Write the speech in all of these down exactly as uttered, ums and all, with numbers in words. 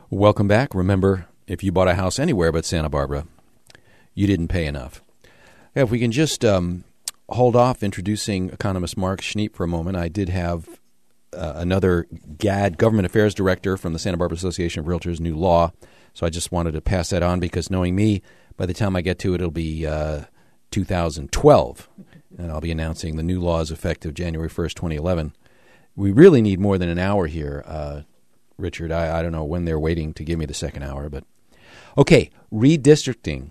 Welcome back. Remember, if you bought a house anywhere but Santa Barbara, you didn't pay enough. If we can just um, hold off introducing economist Mark Schneep for a moment. I did have uh, another G A D, Government Affairs Director from the Santa Barbara Association of Realtors, new law. So I just wanted to pass that on because knowing me, by the time I get to it, it'll be uh, two thousand twelve. And I'll be announcing the new laws effective January first, twenty eleven. We really need more than an hour here, uh, Richard. I, I don't know when they're waiting to give me the second hour. But okay, redistricting,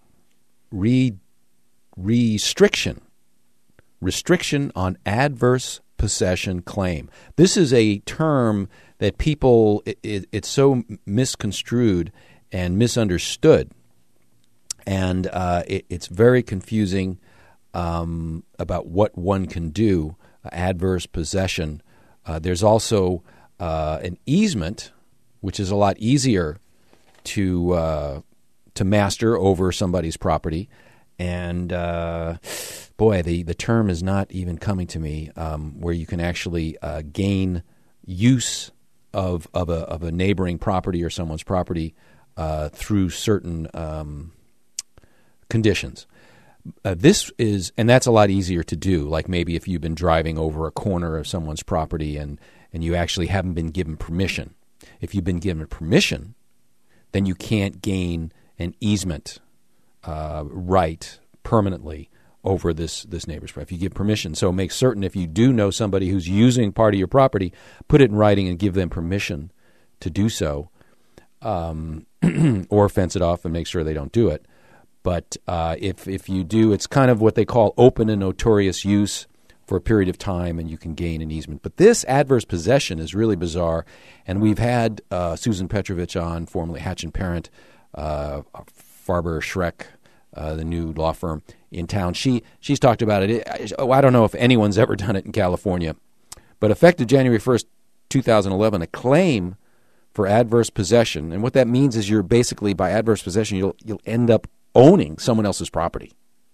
re, restriction, restriction on adverse possession claim. This is a term that people, it, it, it's so misconstrued and misunderstood. And uh, it, it's very confusing um, about what one can do, uh, adverse possession. Uh, there's also uh, an easement, which is a lot easier to uh, to master over somebody's property. And uh, boy, the, the term is not even coming to me, um, where you can actually uh, gain use of of a of a neighboring property or someone's property uh, through certain um, conditions. Uh, this is, and that's a lot easier to do. Like maybe if you've been driving over a corner of someone's property and and you actually haven't been given permission. If you've been given permission, then you can't gain an easement uh, right permanently over this this neighbor's property. If you give permission, so make certain if you do know somebody who's using part of your property, put it in writing and give them permission to do so, um, or fence it off and make sure they don't do it. But uh, if if you do, it's kind of what they call open and notorious use for a period of time, and you can gain an easement. But this adverse possession is really bizarre, and we've had uh, Susan Petrovich on, formerly Hatch and Parent, uh, Farber Schreck, uh, the new law firm in town. She she's talked about it. it. I don't know if anyone's ever done it in California, but effective January first, two thousand eleven, a claim for adverse possession, and what that means is you're basically, by adverse possession, you'll you'll end up owning someone else's property.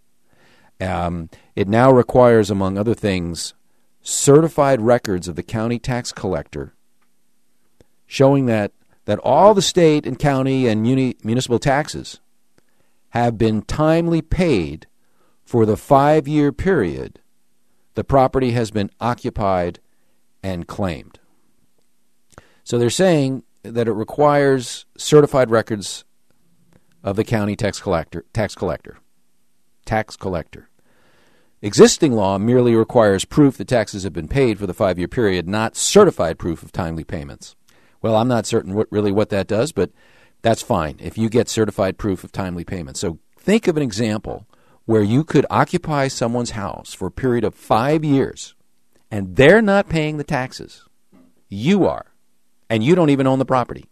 Um, it now requires, among other things, certified records of the county tax collector showing that that all the state and county and muni- municipal taxes have been timely paid for the five-year period the property has been occupied and claimed. So they're saying that it requires certified records of the county tax collector, tax collector, tax collector. Existing law merely requires proof that taxes have been paid for the five-year period, not certified proof of timely payments. Well, I'm not certain what really what that does, but that's fine if you get certified proof of timely payments. So think of an example where you could occupy someone's house for a period of five years, and they're not paying the taxes. You are, and you don't even own the property.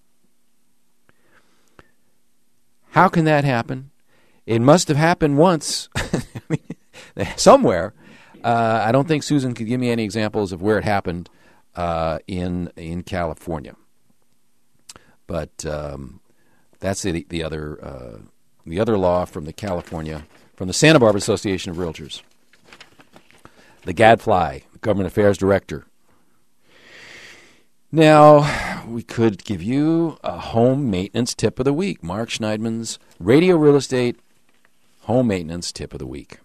How can that happen? It must have happened once somewhere. Uh, I don't think Susan could give me any examples of where it happened uh, in in California. But um, that's the the other uh, the other law from the California from the Santa Barbara Association of Realtors. The Gadfly, Government Affairs Director. Now, we could give you a home maintenance tip of the week. Mark Schneidman's Radio Real Estate Home Maintenance Tip of the Week.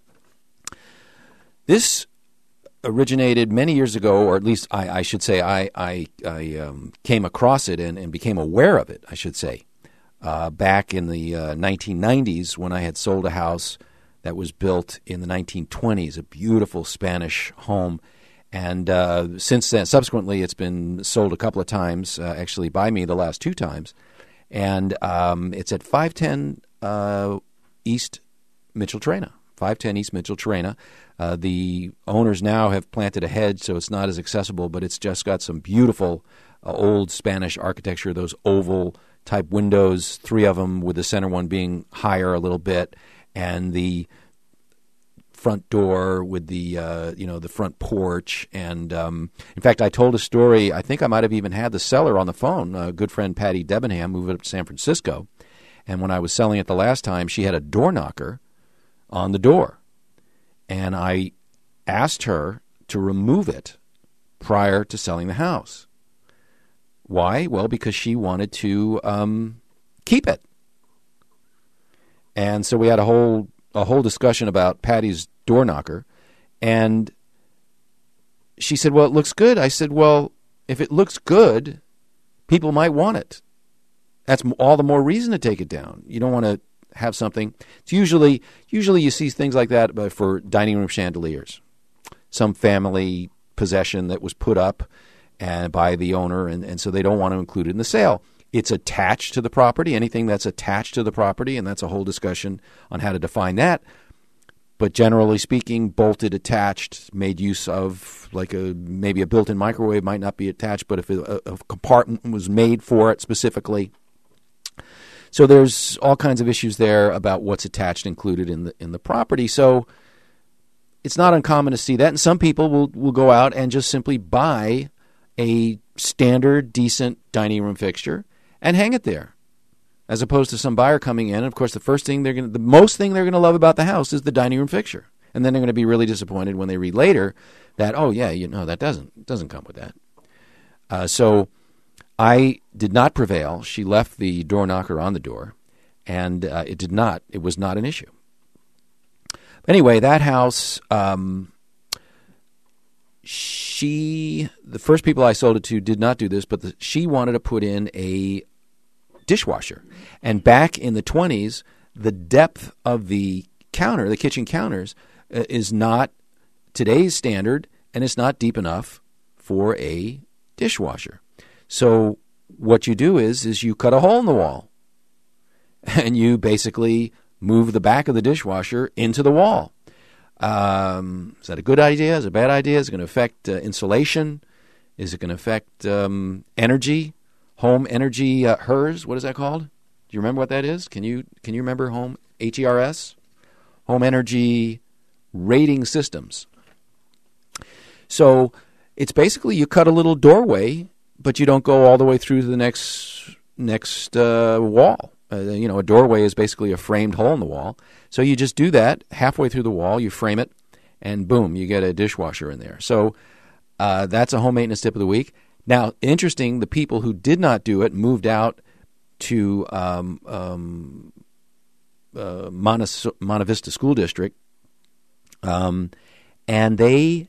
This originated many years ago, or at least I, I should say I, I, I um, came across it and, and became aware of it, I should say, uh, back in the uh, nineteen nineties when I had sold a house that was built in the nineteen twenties, a beautiful Spanish home. And uh, since then, subsequently, it's been sold a couple of times, uh, actually by me the last two times. And um, it's at five ten uh, East Mitchell-Trena, five ten East Mitchell-Trena. Uh, the owners now have planted a hedge, so it's not as accessible, but it's just got some beautiful uh, old Spanish architecture, those oval-type windows, three of them with the center one being higher a little bit, and the front door with the uh, you know the front porch. And um, in fact, I told a story. I think I might have even had the seller on the phone. A good friend, Patty Debenham, moved up to San Francisco, and when I was selling it the last time, she had a door knocker on the door, and I asked her to remove it prior to selling the house. Why? Well, because she wanted to um, keep it. And so we had a whole a whole discussion about Patty's door knocker. And she said, well, it looks good. I said, well, if it looks good, people might want it. That's all the more reason to take it down. You don't want to have something. It's usually, usually you see things like that for dining room chandeliers. Some family possession that was put up and by the owner, and, and so they don't want to include it in the sale. It's attached to the property, anything that's attached to the property, and that's a whole discussion on how to define that. But generally speaking, bolted, attached, made use of, like a maybe a built-in microwave might not be attached, but if a, a compartment was made for it specifically. So there's all kinds of issues there about what's attached, included in the in the property. So it's not uncommon to see that, and some people will, will go out and just simply buy a standard, decent dining room fixture and hang it there, as opposed to some buyer coming in. And of course, the first thing they're going, the most thing they're going to love about the house is the dining room fixture, and then they're going to be really disappointed when they read later that, oh yeah, you know, that doesn't doesn't come with that. Uh, so I did not prevail. She left the door knocker on the door, and uh, it did not. It was not an issue. Anyway, that house, um, she, the first people I sold it to did not do this, but the, she wanted to put in a dishwasher. And back in the twenties, the depth of the counter, the kitchen counters, uh, is not today's standard, and it's not deep enough for a dishwasher. So what you do is, is you cut a hole in the wall, and you basically move the back of the dishwasher into the wall. Um, is that a good idea? Is it a bad idea? Is it going to affect uh, insulation? Is it going to affect um, energy? Home energy uh, H E R S? What is that called? Do you remember what that is? Can you can you remember home H E R S? Home energy rating systems. So it's basically you cut a little doorway, but you don't go all the way through to the next next uh, wall. Uh, you know, a doorway is basically a framed hole in the wall. So you just do that halfway through the wall, you frame it, and boom, you get a dishwasher in there. So uh, that's a home maintenance tip of the week. Now, interesting, the people who did not do it moved out to um, um, uh, Monte, Monte Vista School District, um, and they,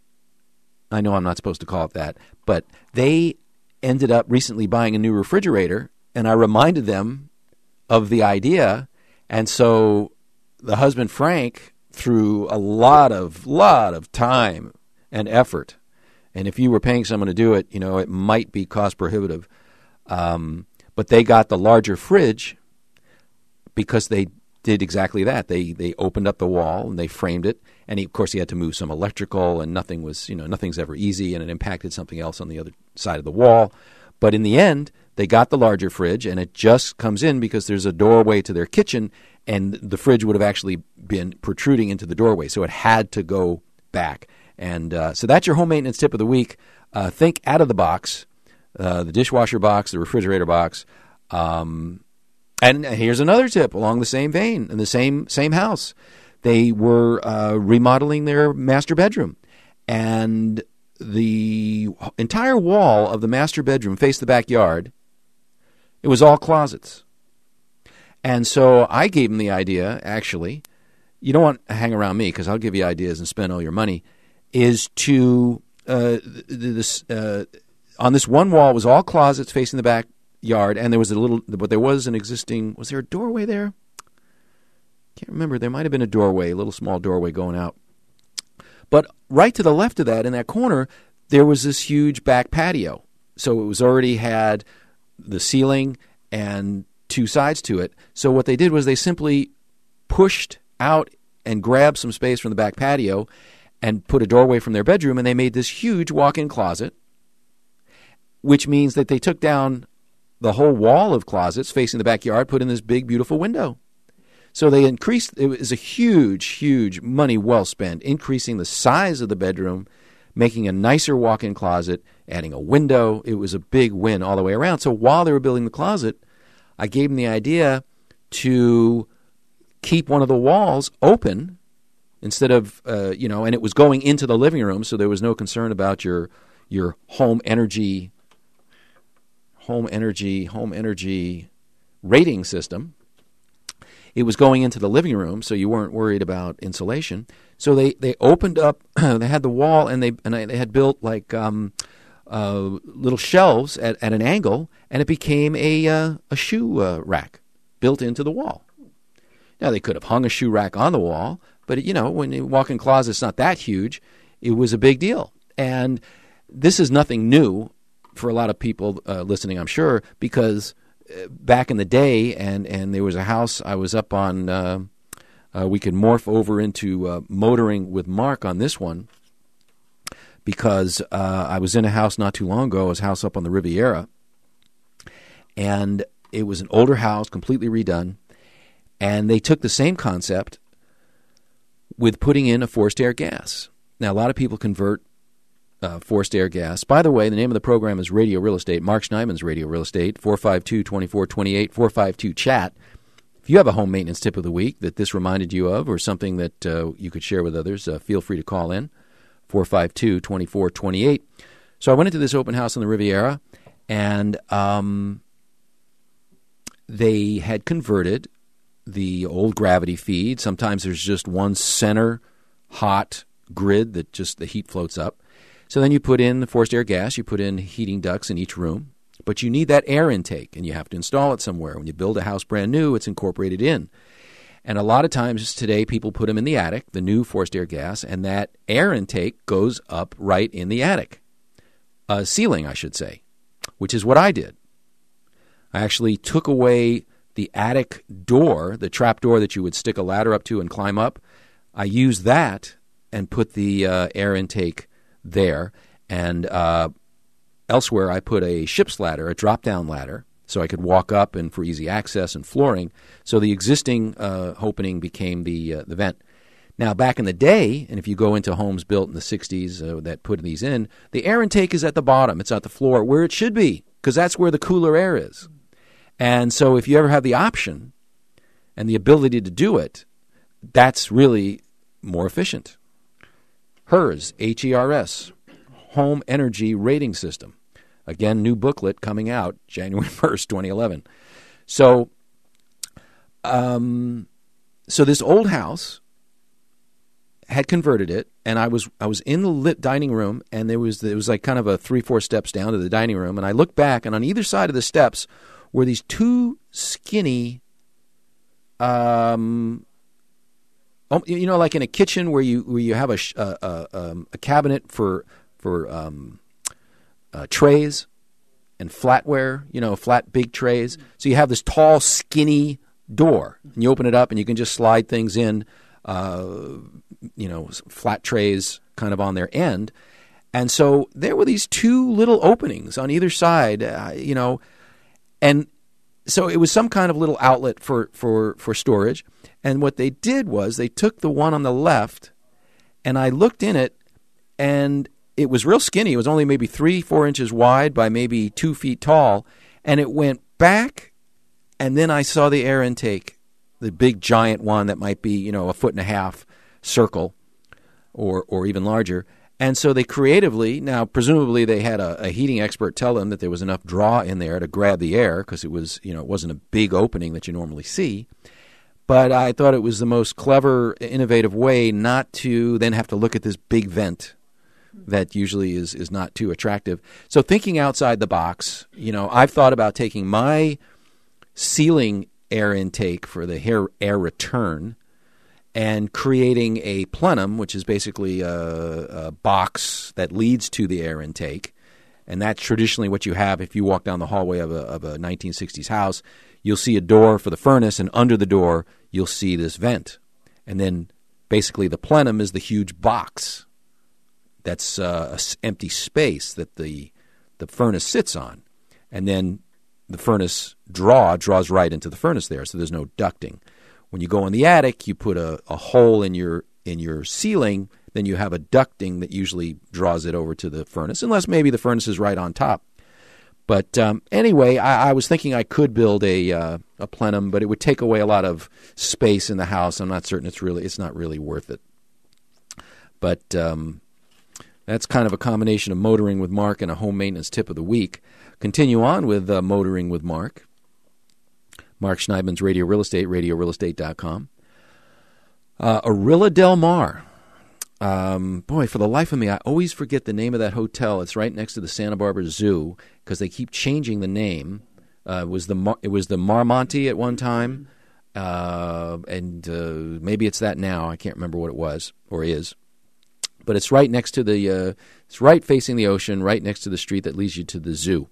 I know I'm not supposed to call it that, but they ended up recently buying a new refrigerator, and I reminded them of the idea, and so the husband Frank threw a lot of lot of time and effort, and if you were paying someone to do it, you know, it might be cost prohibitive, um, but they got the larger fridge because they did exactly that. They they opened up the wall and they framed it, and he, of course he had to move some electrical, and nothing was, you know, nothing's ever easy, and it impacted something else on the other side of the wall, but in the end, they got the larger fridge, and it just comes in because there's a doorway to their kitchen, and the fridge would have actually been protruding into the doorway, so it had to go back. And uh, so that's your home maintenance tip of the week. Uh, think out of the box, uh, the dishwasher box, the refrigerator box. Um, and here's another tip along the same vein, in the same same house. They were uh, remodeling their master bedroom, and the entire wall of the master bedroom faced the backyard. It was all closets. And so I gave him the idea, actually, you don't want to hang around me because I'll give you ideas and spend all your money, is to, uh, this uh, on this one wall was all closets facing the backyard, and there was a little, but there was an existing, was there a doorway there? Can't remember. There might have been a doorway, a little small doorway going out. But right to the left of that, in that corner, there was this huge back patio. So it was already had the ceiling and two sides to it. So what they did was they simply pushed out and grabbed some space from the back patio and put a doorway from their bedroom, and they made this huge walk-in closet, which means that they took down the whole wall of closets facing the backyard, put in this big, beautiful window. So they increased, it was a huge, huge money well spent, increasing the size of the bedroom, making a nicer walk-in closet, adding a window. It was a big win all the way around. So while they were building the closet, I gave them the idea to keep one of the walls open instead of, uh, you know, and it was going into the living room, so there was no concern about your your home energy home energy home energy rating system. It was going into the living room, so you weren't worried about insulation. So they, they opened up. They had the wall, and they and they had built like um, uh, little shelves at, at an angle, and it became a uh, a shoe uh, rack built into the wall. Now they could have hung a shoe rack on the wall, but you know when you walk in closet, it's not that huge. It was a big deal, and this is nothing new for a lot of people uh, listening, I'm sure, because back in the day, and, and there was a house I was up on, uh, uh, we could morph over into uh, motoring with Mark on this one, because uh, I was in a house not too long ago, it was a house up on the Riviera, and it was an older house, completely redone, and they took the same concept with putting in a forced air gas. Now, a lot of people convert Uh, forced air gas. By the way, the name of the program is Radio Real Estate. Mark Schneidman's Radio Real Estate, four five two, two four two eight, four five two, chat. If you have a home maintenance tip of the week that this reminded you of or something that uh, you could share with others, uh, feel free to call in, four five two, two four two eight. So I went into this open house on the Riviera, and um, they had converted the old gravity feed. Sometimes there's just one center hot grid that just the heat floats up. So then you put in the forced air gas, you put in heating ducts in each room, but you need that air intake, and you have to install it somewhere. When you build a house brand new, it's incorporated in. And a lot of times today, people put them in the attic, the new forced air gas, and that air intake goes up right in the attic. Uh, ceiling, I should say, which is what I did. I actually took away the attic door, the trap door that you would stick a ladder up to and climb up. I used that and put the uh, air intake there, and uh, elsewhere I put a ship's ladder, a drop-down ladder, so I could walk up and for easy access and flooring. So the existing uh, opening became the uh, the vent. Now, back in the day, and if you go into homes built in the sixties uh, that put these in, the air intake is at the bottom. It's at the floor, where it should be, because that's where the cooler air is. And so if you ever have the option and the ability to do it, that's really more efficient. HERS, H E R S, Home Energy Rating System. Again, new booklet coming out January first, twenty eleven. So, um, so this old house had converted it, and I was I was in the lit dining room, and there was it was like kind of a three, four steps down to the dining room, and I looked back, and on either side of the steps were these two skinny, um. You know, like in a kitchen where you where you have a uh, uh, um, a cabinet for for um, uh, trays and flatware, you know, flat big trays. So you have this tall, skinny door, and you open it up, and you can just slide things in, uh, you know, flat trays kind of on their end. And so there were these two little openings on either side, uh, you know, and so it was some kind of little outlet for, for, for storage. And what they did was they took the one on the left, and I looked in it, and it was real skinny. It was only maybe three, four inches wide by maybe two feet tall, and it went back, and then I saw the air intake, the big giant one that might be, you know, a foot and a half circle or or even larger. And so they creatively, now presumably they had a, a heating expert tell them that there was enough draw in there to grab the air, because it was, you know, it wasn't a big opening that you normally see. But I thought it was the most clever, innovative way not to then have to look at this big vent that usually is, is not too attractive. So thinking outside the box, you know, I've thought about taking my ceiling air intake for the air, air return and creating a plenum, which is basically a, a box that leads to the air intake. And that's traditionally what you have if you walk down the hallway of a, of a nineteen sixties house. You'll see a door for the furnace, and under the door, you'll see this vent. And then basically the plenum is the huge box that's uh, an empty space that the the furnace sits on. And then the furnace draw draws right into the furnace there, so there's no ducting. When you go in the attic, you put a, a hole in your in your ceiling, then you have a ducting that usually draws it over to the furnace, unless maybe the furnace is right on top. But um, anyway, I, I was thinking I could build a uh, a plenum, but it would take away a lot of space in the house. I'm not certain it's really it's not really worth it. But um, That's kind of a combination of Motoring with Mark and a home maintenance tip of the week. Continue on with uh, Motoring with Mark. Mark Schneidman's Radio Real Estate, radio real estate dot com. Uh, Arilla Del Mar. Um, boy, for the life of me, I always forget the name of that hotel. It's right next to the Santa Barbara Zoo because they keep changing the name. Uh, it was the Mar- it was the Marmonte at one time, uh, and uh, maybe it's that now. I can't remember what it was or is. But it's right next to the, uh, it's right facing the ocean, right next to the street that leads you to the zoo.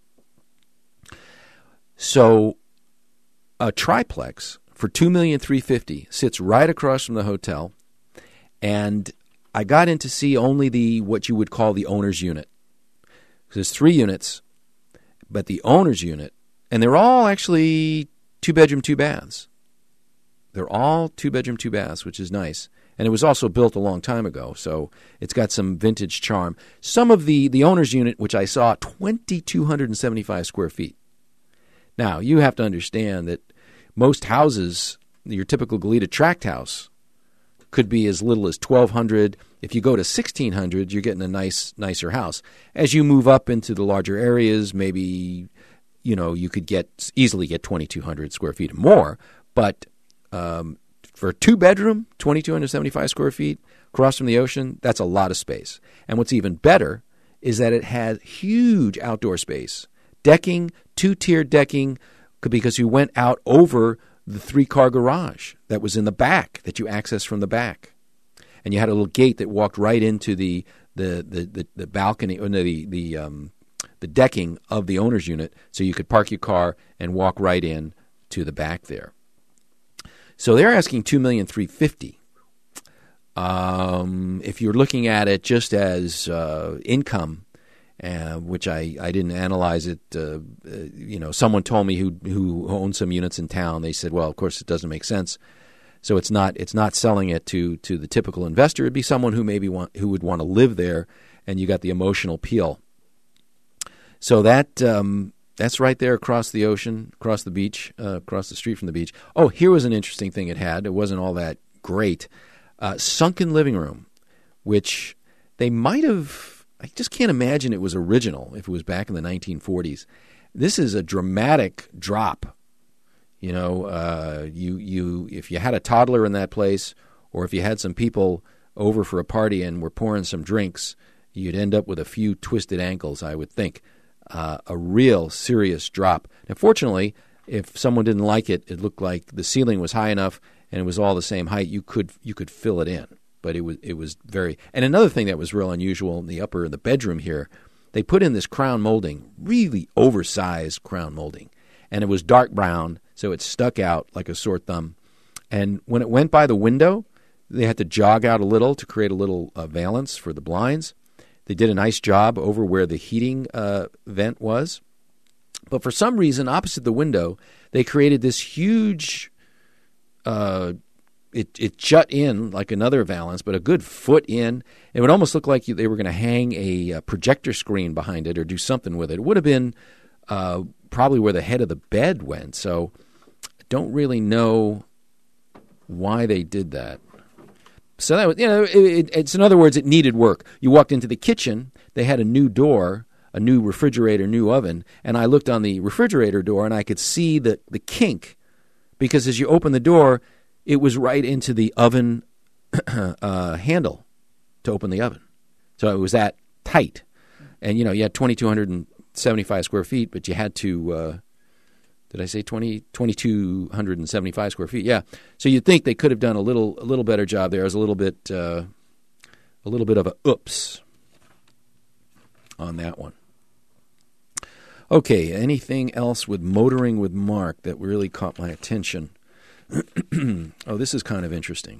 So a triplex for two million three hundred fifty thousand dollars sits right across from the hotel, and I got in to see only the what you would call the owner's unit. There's three units, but the owner's unit, and they're all actually two-bedroom, two baths. They're all two-bedroom, two baths, which is nice. And it was also built a long time ago, so it's got some vintage charm. Some of the, the owner's unit, which I saw, two thousand two hundred seventy-five square feet. Now, you have to understand that most houses, your typical Goleta tract house, could be as little as twelve hundred. If you go to sixteen hundred, you're getting a nice, nicer house. As you move up into the larger areas, maybe, you know, you could get easily get twenty-two hundred square feet or more, but um, for a two-bedroom, two thousand two hundred seventy-five square feet, across from the ocean, that's a lot of space. And what's even better is that it has huge outdoor space. Decking, two-tiered decking, because you went out over the three-car garage that was in the back, that you accessed from the back. And you had a little gate that walked right into the the the, the, the balcony, or no, the, the, um, the decking of the owner's unit, so you could park your car and walk right in to the back there. So they're asking two million three hundred fifty thousand dollars. Um, if you're looking at it just as uh, income, uh, which I, I didn't analyze it, uh, uh, you know, someone told me who who owned some units in town. They said, well, of course, it doesn't make sense. So it's not it's not selling it to to the typical investor. It'd be someone who maybe want who would want to live there, and you got the emotional appeal. So that. Um, That's right there across the ocean, across the beach, uh, across the street from the beach. Oh, here was an interesting thing it had. It wasn't all that great. Uh, sunken living room, which they might have, I just can't imagine it was original if it was back in the nineteen forties. This is a dramatic drop. You know, uh, you you if you had a toddler in that place, or if you had some people over for a party and were pouring some drinks, you'd end up with a few twisted ankles, I would think. Uh, a real serious drop. Now, fortunately, if someone didn't like it, it looked like the ceiling was high enough and it was all the same height. You could you could fill it in, but it was it was very. And another thing that was real unusual in the upper the bedroom here, they put in this crown molding, really oversized crown molding, and it was dark brown, so it stuck out like a sore thumb. And when it went by the window, they had to jog out a little to create a little uh, valance for the blinds. They did a nice job over where the heating uh, vent was. But for some reason, opposite the window, they created this huge, uh, it, it jut in like another valance, but a good foot in. It would almost look like they were going to hang a, a projector screen behind it or do something with it. It would have been uh, probably where the head of the bed went. So I don't really know why they did that. So that was, you know, it, it, it's in other words, it needed work. You walked into the kitchen, they had a new door, a new refrigerator, new oven, and I looked on the refrigerator door and I could see the, the kink, because as you open the door, it was right into the oven uh, handle to open the oven. So it was that tight. And, you know, you had two thousand two hundred seventy-five square feet, but you had to... Uh, Did I say twenty, two thousand two hundred seventy-five square feet? Yeah. So you'd think they could have done a little a little better job there. It was a little bit uh, a little bit of a oops on that one. Okay. Anything else with Motoring with Mark that really caught my attention? Oh, this is kind of interesting.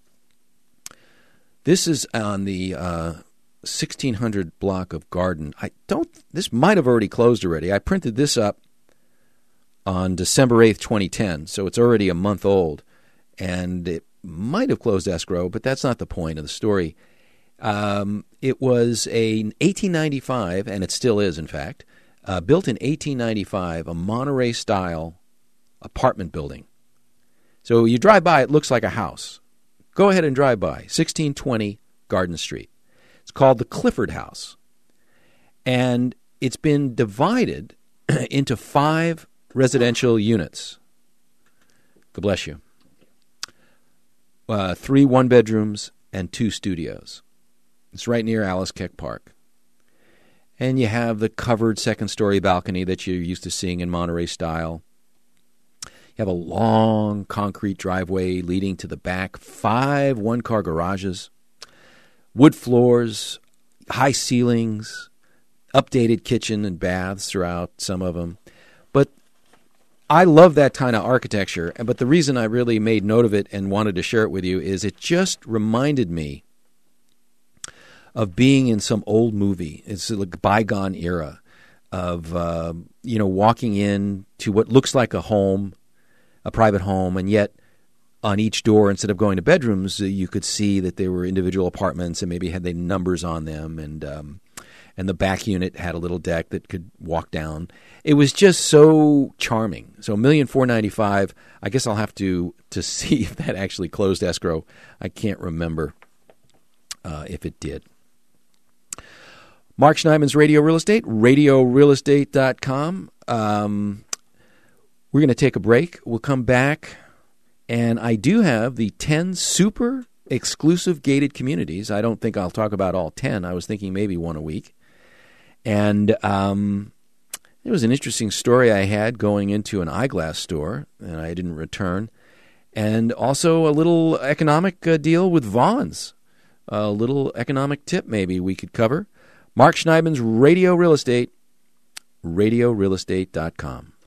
This is on the uh, sixteen hundred block of Garden. I don't. This might have already closed already. I printed this up on December eighth, twenty ten, so it's already a month old, and it might have closed escrow, but that's not the point of the story. Um, it was a eighteen ninety-five, and it still is, in fact, uh, built in eighteen ninety-five, a Monterey-style apartment building. So you drive by, it looks like a house. Go ahead and drive by, sixteen twenty Garden Street. It's called the Clifford House. And it's been divided into five residential units. God bless you. Uh, three one-bedrooms and two studios. It's right near Alice Keck Park. And you have the covered second-story balcony that you're used to seeing in Monterey style. You have a long concrete driveway leading to the back, five one-car garages, wood floors, high ceilings, updated kitchen and baths throughout some of them. But I love that kind of architecture, but the reason I really made note of it and wanted to share it with you is it just reminded me of being in some old movie. It's like a bygone era of, uh, you know, walking in to what looks like a home, a private home, and yet on each door, instead of going to bedrooms, you could see that they were individual apartments and maybe had they numbers on them, and um, and the back unit had a little deck that could walk down. It was just so charming. So one million four hundred ninety-five thousand dollars, I guess I'll have to, to see if that actually closed escrow. I can't remember uh, if it did. Mark Schneidman's Radio Real Estate, radio real estate dot com. Um, we're going to take a break. We'll come back, and I do have the ten super exclusive gated communities. I don't think I'll talk about all ten. I was thinking maybe one a week. And um, it was an interesting story I had going into an eyeglass store, and I didn't return. And also a little economic uh, deal with Vons. A little economic tip maybe we could cover. Mark Schneidman's Radio Real Estate, radio real estate dot com.